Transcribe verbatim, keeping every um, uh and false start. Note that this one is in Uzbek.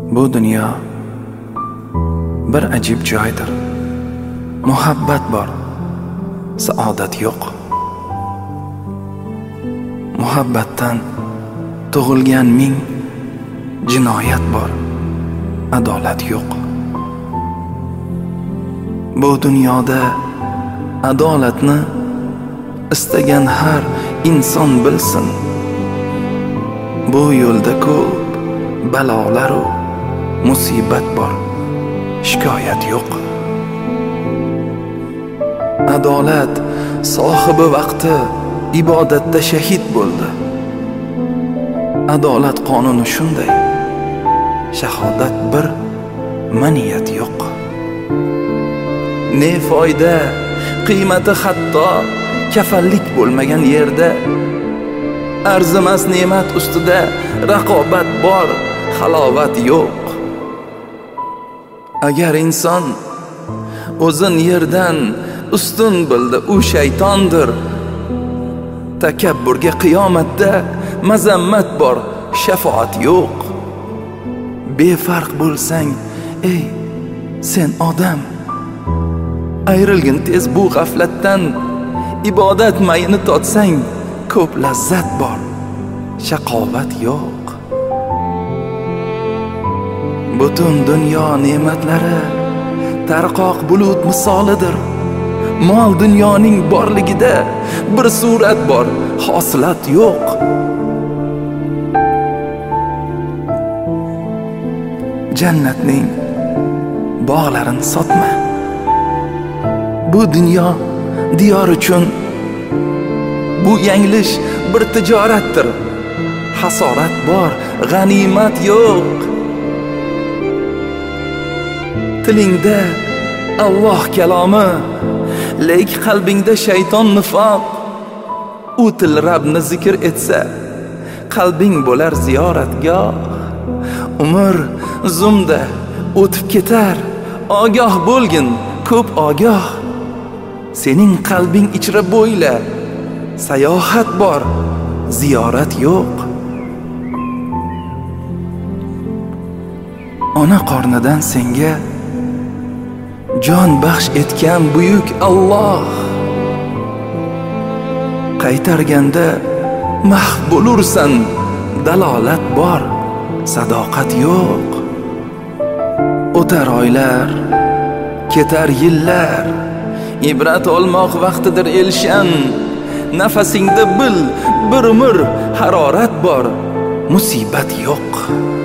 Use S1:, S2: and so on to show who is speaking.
S1: Bu dunyo bir ajib joydir. Muhabbat bor, saodat yo'q. Muhabbatdan tug'ilgan ming jinoyat bor, adolat yo'q. Bu dunyoda adolatni istagan har inson bilsin. Bu yo'lda ko'p balolar u musibat bor, shikoyat yo'q. Adolat sohibi vaqti ibodatda shahid bo'ldi. Adolat qonuni shunday, shahodat bir, maniyat yo'q. Ne foyda, qiymati hatto kafallik bo'lmagan yerda. Arzimas ne'mat ustida raqobat bor, halovat yo'q. Agar inson o'zin yerdan ustun bildi, u shaytondir. Takabburga qiyomatda mazammat bor, shafoat yo'q. Befarq bo'lsang, ey sen odam, ayrilgin tez bu g'aflatdan. Ibodat mayini totsang, ko'p lazzat bor, shaqovat yo'q. Butun dunyo ne'matlari tarqoq bulut misolidir. Mol dunyoning borligida bir surat bor, hosilat yo'q. Jannatning bog'larini sotma. Bu dunyo diyor uchun bu yanglish bir tijoratdir. Hasorat bor, g'animat yo'q. Tilingda Alloh kalomi, lek qalbingda shayton nifoq. U til Rabbni zikr etsa, qalbing bo'lar ziyoratgoh. Umr zumda o'tib ketar, ogoh bo'lgin, ko'p ogoh. Sening qalbing ichra bo'yla, sayohat bor, ziyorat yo'q. Ona qornidan senga jon baxsh etgan buyuk Alloh qaytarganda mahv bo'lursan, dalolat bor, sadoqat yo'q. O'tar oylar, ketar yillar, ibrat olmoq vaqtidir elshan. Nafasingda bil, bir umr harorat bor, musibat yo'q.